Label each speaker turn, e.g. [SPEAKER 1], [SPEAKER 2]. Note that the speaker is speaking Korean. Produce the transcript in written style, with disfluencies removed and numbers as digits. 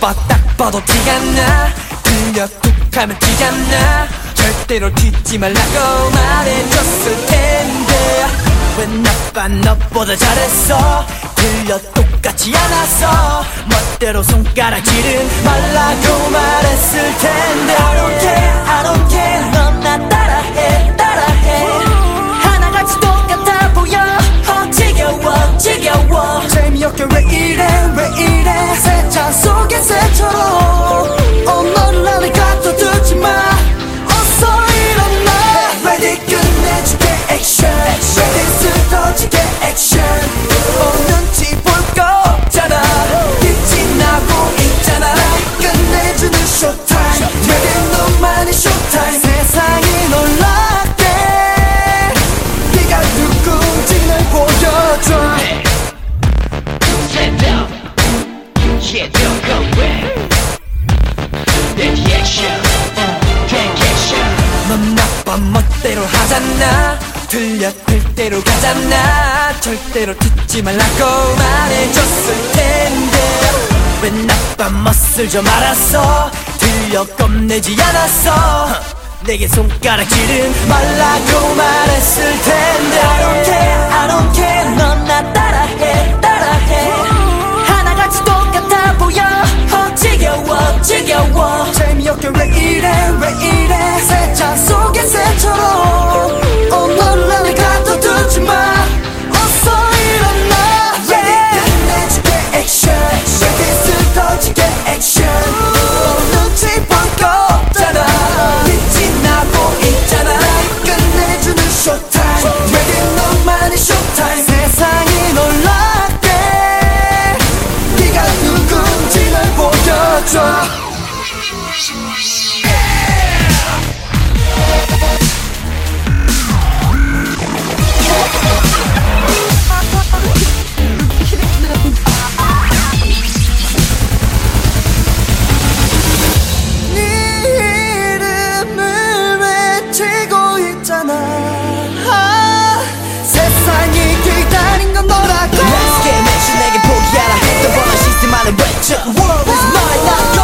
[SPEAKER 1] 딱 봐도 티가 나. 들려 툭 하면 티잖아. 절대로 튀지 말라고 말해줬을 텐데 왜 나빠 너보다 잘했어. 들려 똑같지 않았어. 멋대로 손가락질은 말라고 말했을 텐데 I don't care, I don't care. 넌 나 따라해, 따라해. 하나같이 똑같아 보여. 지겨워, 지겨워. 재미없게 왜 이래 새차 속의 새처럼. 너를 나를 가둬두지 마. 어서 일어나. Ready 끝내줄게 액션. Ready 쓰러지게 액션. 눈치 볼 거 없잖아. 빛이 나고 있잖아. 끝내주는 쇼타임. Ready 너만의 쇼타임. 세상이 놀랍게 네가 누군지 날 보여줘.
[SPEAKER 2] Stand up, yeah, don't go away. Take action, take action.
[SPEAKER 1] 넌 나빠 멋대로 하잖아. 들려 들대로 가잖아. 절대로 듣지 말라고 말해줬을 텐데 왜 나빠 멋을 좀 알았어. 들려 겁내지 않았어. 내게 손가락질은 말라고 말했을 텐데 I don't care, I don't care. 넌 나 따라해, 따라해. 하나같이 똑같아 보여. 지겨워, 지겨워. 재미없게 왜 이래 새차 속의 새처럼. 너를 나를 가둬두지 마. 어서 일어나. Ready 끝내줄게 액션. Ready 쓰러지게 액션. 눈치 볼 거 없잖아. 빛이 나고 있잖아. 끝내주는 쇼타임. Ready 너만의 쇼타임. 세상이 놀랍게 네가 누군지 날 보여줘. 세상이 기다린 건 너라고. Let's get it. 내게 포기하라. 또 번한 시스템만을 외쳐. World is mine.